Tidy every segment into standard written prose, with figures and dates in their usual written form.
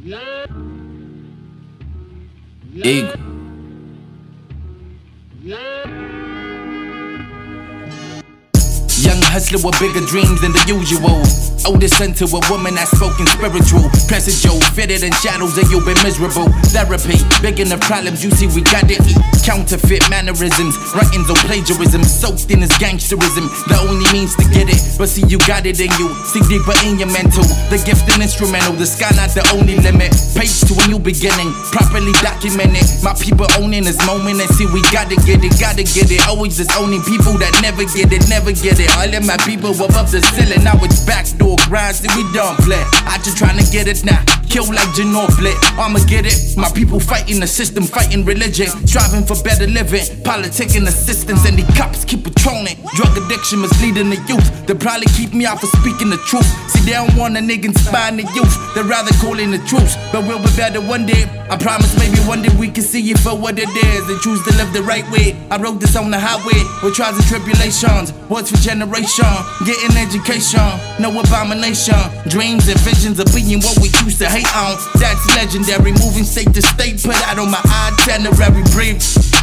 Eagle. Young hustler with bigger dreams than the usual. Oldest son to a woman that's spoken spiritual. Present Joe, fitted in shadows and you've been miserable. Therapy, big enough problems, you see we got to eat. Counterfeit mannerisms, writings on plagiarism. Soaked in this gangsterism, the only means to get it. But see you got it in you, see deeper in your mental. The gift and instrumental, the sky not the only limit. Page to a new beginning, properly documented. My people owning this moment and see we gotta get it, gotta get it. Always just owning people that never get it, never get it. All of my people above the ceiling, now it's backdoor grinds that we don't play. I just tryna get it now, kill like Ginobili. I'ma get it. My people fighting the system, fighting religion, striving for better living, politicking assistance, and the cops keep patrolling. Drug addiction misleading the youth. They probably keep me out for speaking the truth. See, they don't want a nigga inspiring the youth. They'd rather call in the truth. But we'll be better one day. I promise maybe one day we can see it for what it is and choose to live the right way. I wrote this on the highway with trials and tribulations. Words for generation, getting education, no abomination. Dreams and visions of being what we used to hate on. That's legendary, moving state to state. Put out on my itinerary, breathe.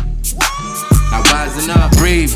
Now rising up, breathe.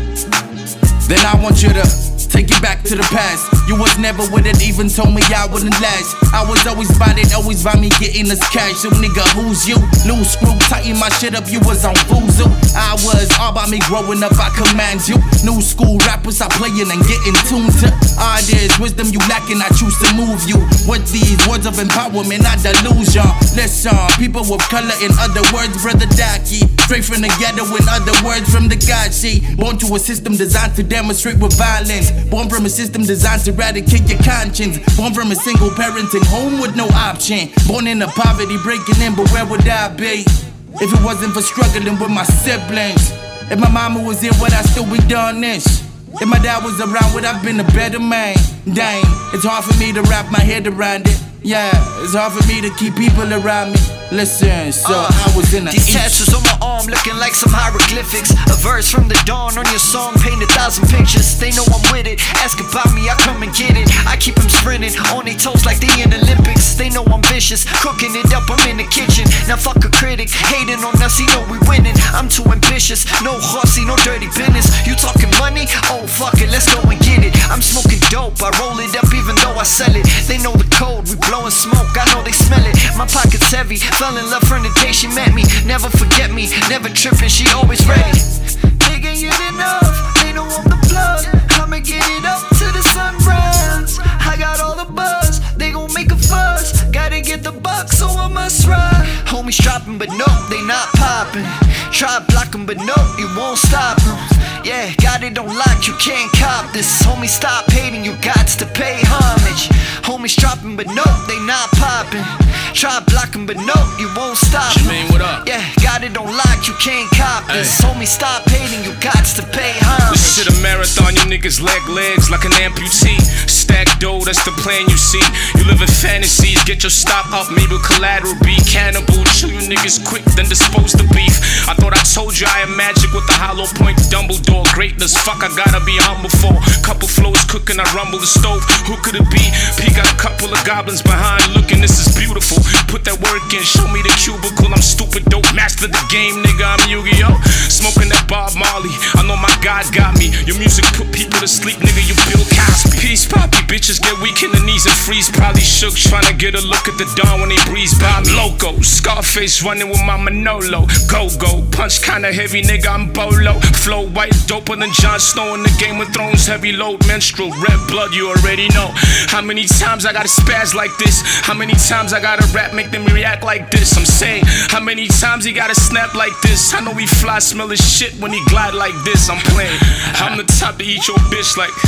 Then I want you to take it back to the past. You was never with it, even told me I wouldn't last. I was always about it, always by me getting this cash. So nigga, who's you? Loose screw, tighten my shit up, you was on Boozoo. I was all by me growing up, I command you. New school rappers, I playing and getting tuned to ideas. Wisdom you lacking, I choose to move you. With these words of empowerment, not delusion. Listen, people with color, in other words, brother Daki. Straight from the ghetto, in other words, from the God she. Born to a system designed to demonstrate with violence. Born from a system designed to eradicate your conscience. Born from a single parenting home with no option. Born into poverty, breaking in, but where would I be if it wasn't for struggling with my siblings? If my mama was here, would I still be doing this? If my dad was around, would I have been a better man? Dang, it's hard for me to wrap my head around it. Yeah, it's hard for me to keep people around me. Listen, so I was in the These tattoos on my arm looking like some hieroglyphics. A verse from the dawn on your song, paint 1,000 pictures. They know I'm with it, ask about me, I come and get it. I keep them sprinting, on their toes like they in Olympics. They know I'm vicious, cooking it up, I'm in the kitchen. Now fuck a critic, hating on us, he know we winning. I'm too ambitious, no horsey, no dirty business. You talking money? Oh fuck it, let's go and get it. I'm smoking dope, I roll it up even though I sell it. They know the code, we blowing smoke, I know they smell it. My pocket's heavy, fell in love from the day she met me. Never forget me, never tripping, she always ready. They can't get enough, they know I'm the plug. I'ma get it up to the sunrise. I got all the buzz, they gon' make a fuss. Gotta get the buck, so I must ride. Homies dropping, but no, they not popping. Try blocking, but no, it won't stop them. Yeah, got it on lock, you can't cop this. Homie, stop hating, you got to pay homage. Homies dropping, but no, they not popping. Try blocking, but no, you won't stop them. Jermaine, what up? Yeah, got it on lock, you can't cop this. Homie, stop hating, you got to pay homage. This shit a marathon, you niggas legs like an amputee. Stack dough, that's the plan you see. You live in fantasies, get your stop off me with collateral. Be cannibal, chill you niggas quick, then dispose the beef. I thought I told you I am magic with the hollow point Dumbledore. Greatness, fuck, I gotta be humble for. Couple flows cooking, I rumble the stove. Who could it be? P got a couple of goblins behind looking, this is beautiful. Put that work in, show me the cubicle. I'm stupid, dope, master the game, nigga, I'm Yu-Gi-Oh! Smoking that Bob Marley, I know my God got me. Your music put people to sleep, nigga, you Bill Cosby. Peace, poppy, bitches get weak in the knees and freeze. Probably shook, tryna get a look at the dawn when they breeze by me. Loco, Scarface running with my Manolo. Go-go, punch kinda heavy, nigga, I'm Bolo. Flow white, doper than Jon Snow in the Game of Thrones. Heavy load, menstrual, red blood, you already know. How many times I gotta spaz like this? How many times I gotta rap, make them react like this? I'm saying, how many times he gotta snap like this? I know he fly, smell his shit when he glide like this. I'm playing, I'm the top to eat your bitch like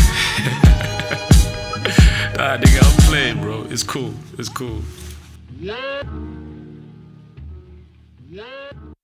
nah, nigga, I'm playing, bro. It's cool, it's cool.